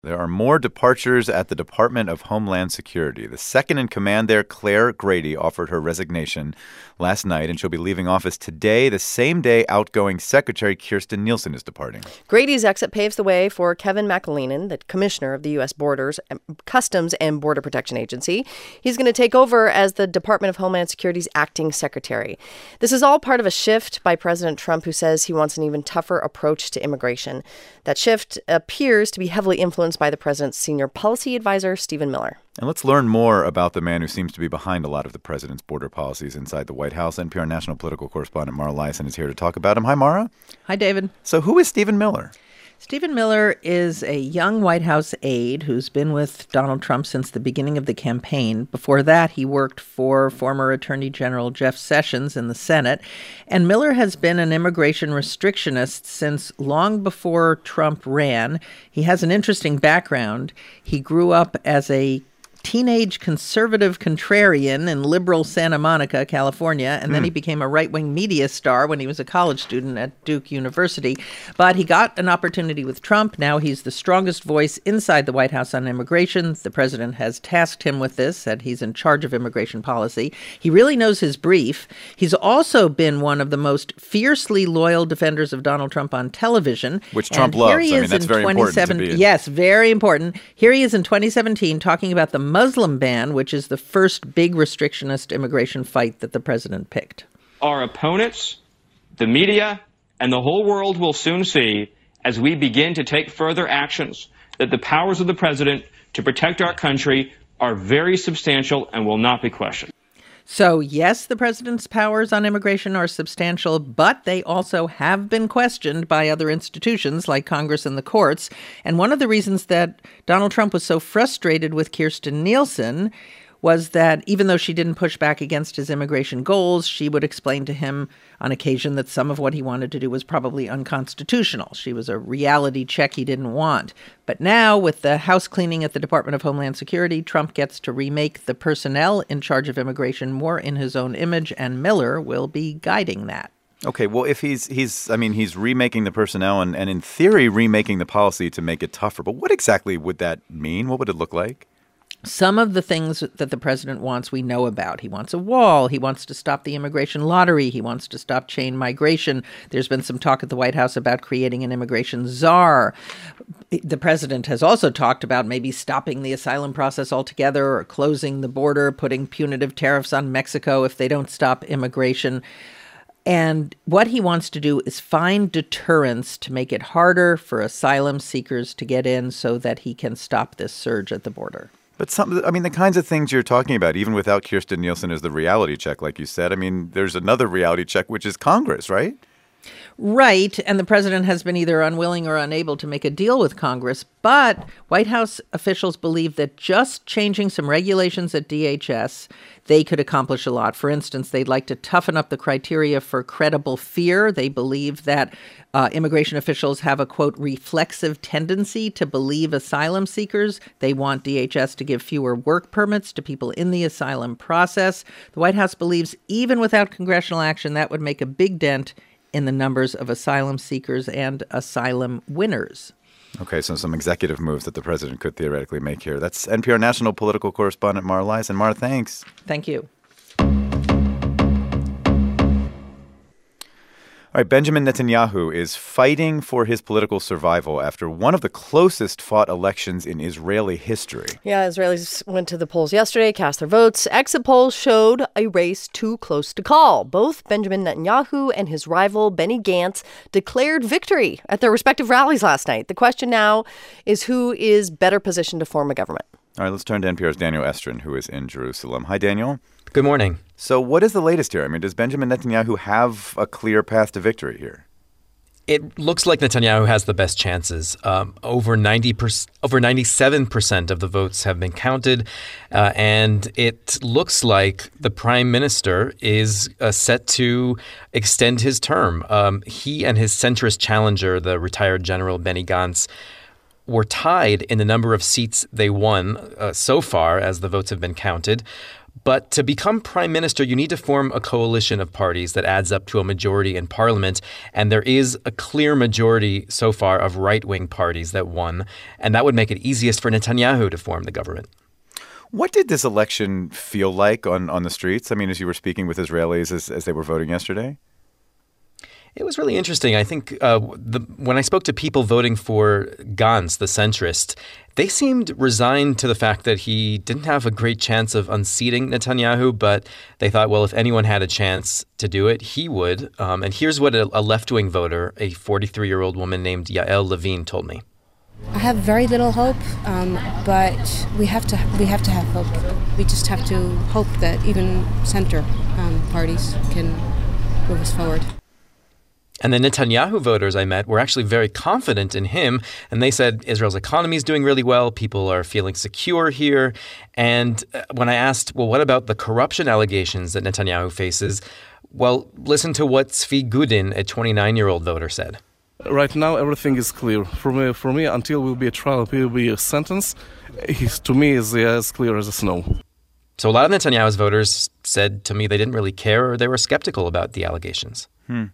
There are more departures at the Department of Homeland Security. The second in command there, Claire Grady, offered her resignation last night, and she'll be leaving office today, the same day outgoing Secretary Kirstjen Nielsen is departing. Grady's exit paves the way for Kevin McAleenan, the commissioner of the U.S. Customs and Border Protection Agency. He's going to take over as the Department of Homeland Security's acting secretary. This is all part of a shift by President Trump, who says he wants an even tougher approach to immigration. That shift appears to be heavily influenced by the president's senior policy advisor, Stephen Miller. And let's learn more about the man who seems to be behind a lot of the president's border policies inside the White House. NPR national political correspondent Mara Liasson is here to talk about him. Hi, Mara. Hi, David. So who is Stephen Miller? Stephen Miller is a young White House aide who's been with Donald Trump since the beginning of the campaign. Before that, he worked for former Attorney General Jeff Sessions in the Senate. And Miller has been an immigration restrictionist since long before Trump ran. He has an interesting background. He grew up as a teenage conservative contrarian in liberal Santa Monica, California, and then he became a right-wing media star when he was a college student at Duke University. But he got an opportunity with Trump. Now he's the strongest voice inside the White House on immigration. The president has tasked him with this, said he's in charge of immigration policy. He really knows his brief. He's also been one of the most fiercely loyal defenders of Donald Trump on television. Which Trump loves. I mean, that's very important to be in. Yes, very important. Here he is in 2017 talking about the Muslim ban, which is the first big restrictionist immigration fight that the president picked. Our opponents, the media, and the whole world will soon see, as we begin to take further actions, that the powers of the president to protect our country are very substantial and will not be questioned. So, yes, the president's powers on immigration are substantial, but they also have been questioned by other institutions like Congress and the courts. And one of the reasons that Donald Trump was so frustrated with Kirstjen Nielsen was that even though she didn't push back against his immigration goals, she would explain to him on occasion that some of what he wanted to do was probably unconstitutional. She was a reality check he didn't want. But now, with the house cleaning at the Department of Homeland Security, Trump gets to remake the personnel in charge of immigration more in his own image, and Miller will be guiding that. Okay, well, if he's remaking the personnel and in theory remaking the policy to make it tougher. But what exactly would that mean? What would it look like? Some of the things that the president wants, we know about. He wants a wall. He wants to stop the immigration lottery. He wants to stop chain migration. There's been some talk at the White House about creating an immigration czar. The president has also talked about maybe stopping the asylum process altogether or closing the border, putting punitive tariffs on Mexico if they don't stop immigration. And what he wants to do is find deterrents to make it harder for asylum seekers to get in so that he can stop this surge at the border. But the kinds of things you're talking about, even without Kirstjen Nielsen as the reality check, like you said, I mean, there's another reality check, which is Congress, right? Right. And the president has been either unwilling or unable to make a deal with Congress. But White House officials believe that just changing some regulations at DHS, they could accomplish a lot. For instance, they'd like to toughen up the criteria for credible fear. They believe that immigration officials have a, quote, reflexive tendency to believe asylum seekers. They want DHS to give fewer work permits to people in the asylum process. The White House believes even without congressional action, that would make a big dent in the numbers of asylum seekers and asylum winners. Okay, so some executive moves that the president could theoretically make here. That's NPR national political correspondent Mara Liasson. Mara, thanks. Thank you. All right, Benjamin Netanyahu is fighting for his political survival after one of the closest fought elections in Israeli history. Yeah, Israelis went to the polls yesterday, cast their votes. Exit polls showed a race too close to call. Both Benjamin Netanyahu and his rival Benny Gantz declared victory at their respective rallies last night. The question now is who is better positioned to form a government. All right, let's turn to NPR's Daniel Estrin, who is in Jerusalem. Hi, Daniel. Good morning. So what is the latest here? I mean, does Benjamin Netanyahu have a clear path to victory here? It looks like Netanyahu has the best chances. Over 97% of the votes have been counted, and it looks like the prime minister is set to extend his term. He and his centrist challenger, the retired General Benny Gantz, were tied in the number of seats they won so far as the votes have been counted. But to become prime minister, you need to form a coalition of parties that adds up to a majority in parliament. And there is a clear majority so far of right-wing parties that won. And that would make it easiest for Netanyahu to form the government. What did this election feel like on the streets? I mean, as you were speaking with Israelis as they were voting yesterday? It was really interesting. I think when I spoke to people voting for Gantz, the centrist, they seemed resigned to the fact that he didn't have a great chance of unseating Netanyahu, but they thought, well, if anyone had a chance to do it, he would. And here's what a left-wing voter, a 43-year-old woman named Yael Levine, told me. I have very little hope, but we have to have hope. We just have to hope that even center parties can move us forward. And the Netanyahu voters I met were actually very confident in him. And they said Israel's economy is doing really well. People are feeling secure here. And when I asked, well, what about the corruption allegations that Netanyahu faces? Well, listen to what Tzvi Gudin, a 29-year-old voter, said. Right now, everything is clear. For me, until will be a trial, will be a sentence, to me, is as clear as the snow. So a lot of Netanyahu's voters said to me they didn't really care or they were skeptical about the allegations.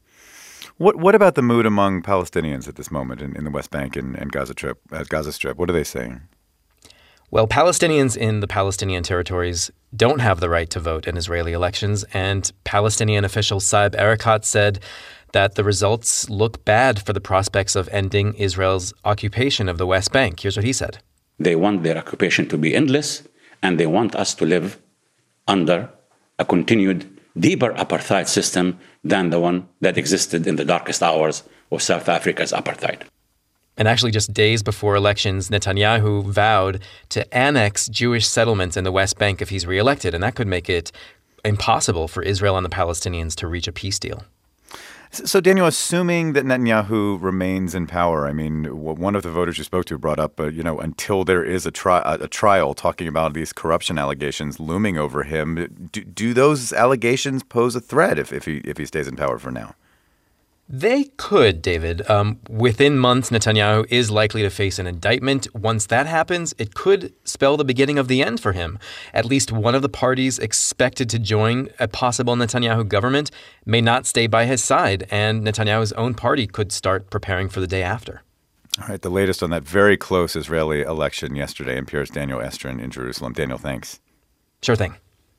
What about the mood among Palestinians at this moment in the West Bank and Gaza Strip? What are they saying? Well, Palestinians in the Palestinian territories don't have the right to vote in Israeli elections, and Palestinian official Saeb Erekat said that the results look bad for the prospects of ending Israel's occupation of the West Bank. Here's what he said. They want their occupation to be endless, and they want us to live under a continued deeper apartheid system than the one that existed in the darkest hours of South Africa's apartheid. And actually, just days before elections, Netanyahu vowed to annex Jewish settlements in the West Bank if he's reelected, and that could make it impossible for Israel and the Palestinians to reach a peace deal. So, Daniel, assuming that Netanyahu remains in power, I mean, one of the voters you spoke to brought up, until there is a trial talking about these corruption allegations looming over him, do those allegations pose a threat if he stays in power for now? They could, David. Within months, Netanyahu is likely to face an indictment. Once that happens, it could spell the beginning of the end for him. At least one of the parties expected to join a possible Netanyahu government may not stay by his side, and Netanyahu's own party could start preparing for the day after. All right, the latest on that very close Israeli election yesterday. NPR's Daniel Estrin in Jerusalem. Daniel, thanks. Sure thing.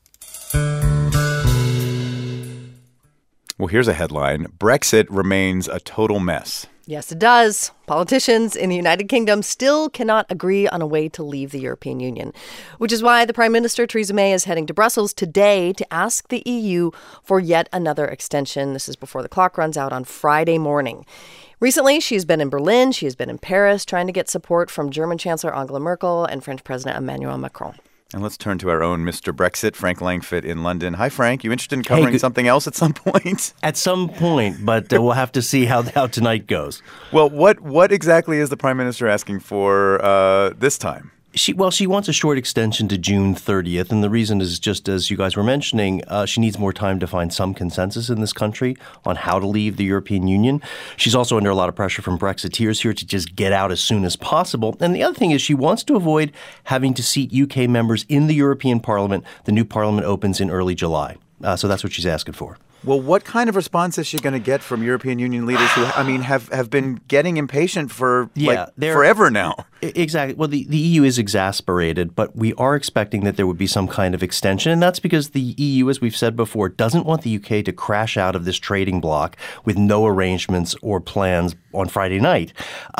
Well, here's a headline. Brexit remains a total mess. Yes, it does. Politicians in the United Kingdom still cannot agree on a way to leave the European Union, which is why the Prime Minister, Theresa May, is heading to Brussels today to ask the EU for yet another extension. This is before the clock runs out on Friday morning. Recently, she's been in Berlin, she has been in Paris, trying to get support from German Chancellor Angela Merkel and French President Emmanuel Macron. And let's turn to our own Mr. Brexit, Frank Langfitt in London. Hi, Frank. You interested in covering something else at some point? At some point, but we'll have to see how tonight goes. Well, what exactly is the Prime Minister asking for this time? She wants a short extension to June 30th, and the reason is just as you guys were mentioning, she needs more time to find some consensus in this country on how to leave the European Union. She's also under a lot of pressure from Brexiteers here to just get out as soon as possible. And the other thing is she wants to avoid having to seat UK members in the European Parliament. The new Parliament opens in early July. So that's what she's asking for. Well, what kind of response is she going to get from European Union leaders who, have been getting impatient for forever now? Exactly. Well, the EU is exasperated, but we are expecting that there would be some kind of extension. And that's because the EU, as we've said before, doesn't want the UK to crash out of this trading bloc with no arrangements or plans on Friday night.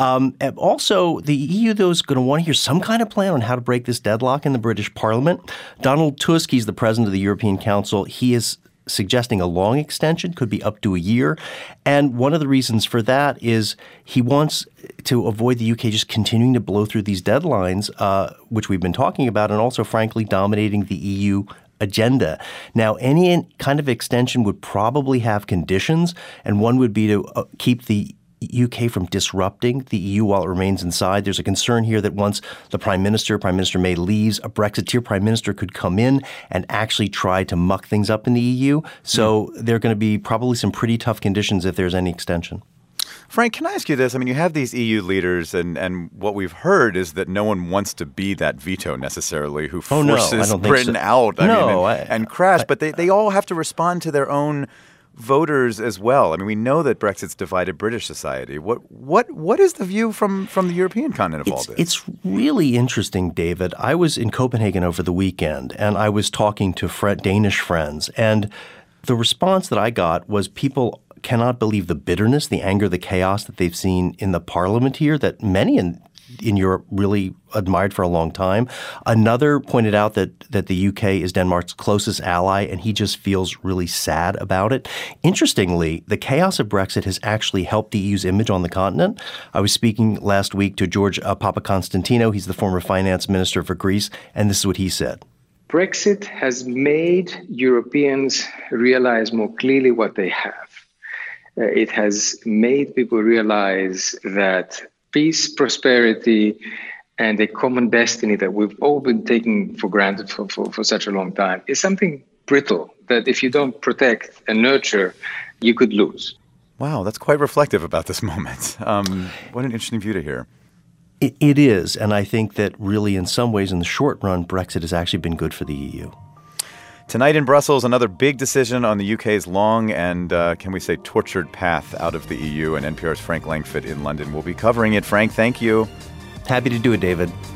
Also, the EU, though, is going to want to hear some kind of plan on how to break this deadlock in the British Parliament. Donald Tusk, he's the president of the European Council. He is suggesting a long extension, could be up to a year. And one of the reasons for that is he wants to avoid the UK just continuing to blow through these deadlines, which we've been talking about, and also, frankly, dominating the EU agenda. Now, any kind of extension would probably have conditions, and one would be to keep the UK from disrupting the EU while it remains inside. There's a concern here that once the Prime Minister May leaves, a Brexiteer Prime Minister could come in and actually try to muck things up in the EU. So there are going to be probably some pretty tough conditions if there's any extension. Frank, can I ask you this? I mean, you have these EU leaders, and what we've heard is that no one wants to be that veto necessarily who forces Britain out and crash. But they all have to respond to their own voters as well. I mean, we know that Brexit's divided British society. What is the view from the European continent of all this? It's really interesting, David. I was in Copenhagen over the weekend, and I was talking to Danish friends, and the response that I got was people cannot believe the bitterness, the anger, the chaos that they've seen in the parliament here that many in Europe really admired for a long time. Another pointed out that the UK is Denmark's closest ally, and he just feels really sad about it. Interestingly, the chaos of Brexit has actually helped the EU's image on the continent. I was speaking last week to George Papakonstantinou. He's the former finance minister for Greece, and this is what he said. Brexit has made Europeans realize more clearly what they have. It has made people realize that peace, prosperity, and a common destiny that we've all been taking for granted for such a long time is something brittle that if you don't protect and nurture, you could lose. Wow, that's quite reflective about this moment. What an interesting view to hear. It is, and I think that really in some ways in the short run, Brexit has actually been good for the EU. Tonight in Brussels, another big decision on the UK's long and, can we say, tortured path out of the EU. And NPR's Frank Langfitt in London will be covering it. Frank, thank you. Happy to do it, David.